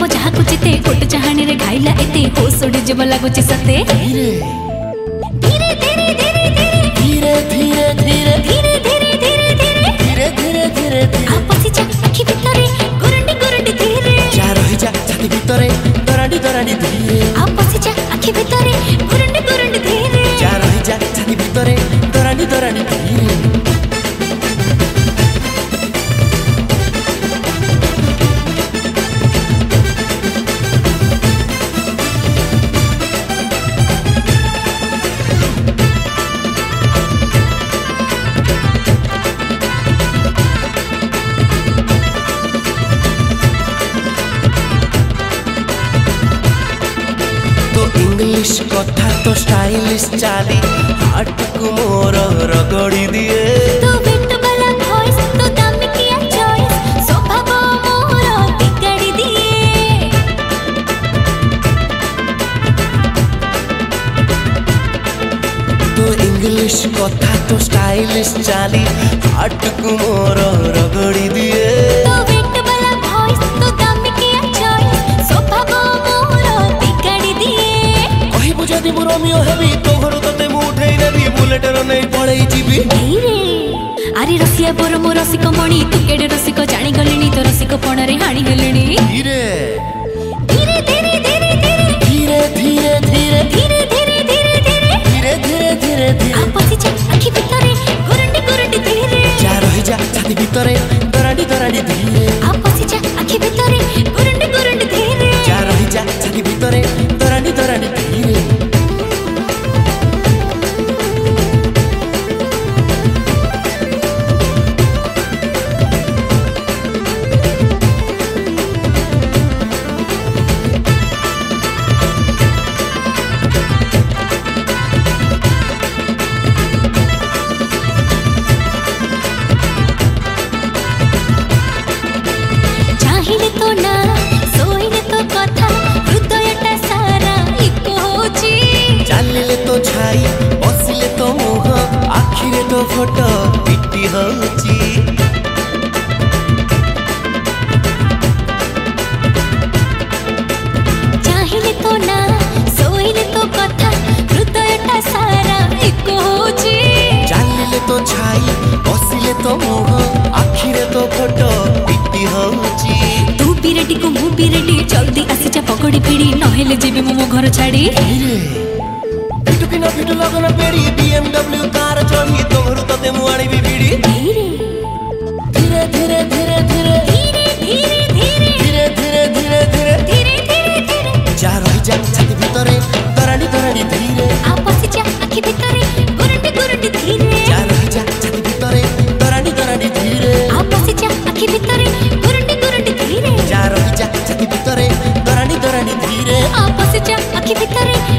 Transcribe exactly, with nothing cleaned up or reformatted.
रूप जहा कुचिते कोट चाहने रे घाइला एते हो सोडी जब लागुची सते धीरे धीरे धीरे धीरे धीरे धीरे धीरे धीरे धीरे धीरे धीरे धीरे धीरे धीरे आपसी जा आखि भितरे गुरंडी गुरंडी धीरे जा रही जा छाती भितरे दराडी दराडी धीरे आपसी जा आखि भितरे गुरंडी गुरंडी धीरे जा रही जा छाती भितरे दराडी दराडी धीरे इंग्लिश कथा तो स्टाइलिश चाली हार्ट को मोर रगड़ी दिए तो बिट वाला वॉइस तो दामी किया चॉइस स्वभाव मोर बिगाड़ी दिए तो इंग्लिश कथा तो स्टाइलिश चाली हार्ट को मोर रगड़ी दिए तो बिट वाला वॉइस तो दामी किया चॉइस स्वभाव मोर बिगाड़ी दिए जदि मु रोमियो हेबी तो घर तते मु उठेई नेबी बुलेट रो नै पळेई जीबी धीरे अरे रसिया बोर मो रसिक मणि तू केडे रसिक जानि गलिनी तो रसिक पणरे हाणी हेलेनी धीरे धीरे धीरे धीरे धीरे धीरे धीरे धीरे धीरे धीरे धीरे धीरे धीरे धीरे आपसी जा आखि भितरे गुरंडी गुरंडी धीरे जा रही जा छाती भितरे दराडी दराडी धीरे आपसी जा आखि भितरे गुरंडी गुरंडी धीरे जा रही जा छाती भितरे दराडी दराडी धीरे चाहिले तो ना सोइले तो कथा हृदयटा सारा इको होची चालिले तो छाई बसिले तो मुह आखिरे तो फोटो पिटी होची चाहिले तो ना सोइले तो कथा हृदयटा सारा इको होची चालिले तो छाई बसिले तो मुह आखिरे तो फोटो पिटी होची तू भी रेडी को मु भी रेडी जल्दी आसी जा पकड़ी पिड़ी नहेले जेबे मो घर छाड़ी धीरे फिटु किना फिटु लगन पेरी बीएमडब्ल्यू कार चढ़ी तो घर तते मु आणी भी बीड़ी धीरे धीरे धीरे धीरे धीरे धीरे धीरे धीरे धीरे धीरे धीरे धीरे धीरे धीरे धीरे जा रही जा छाती भितरे दराडी दराडी धीरे आपसी जा आखि भितरे गुरंडी गुरंडी धीरे जा रही जा छाती भितरे दराडी दराडी धीरे आपसी जा आखि भितरे गुरंडी गुरंडी धीरे जा रही जा छाती भितरे दराडी दराडी धीरे आपसी जा आखि भितरे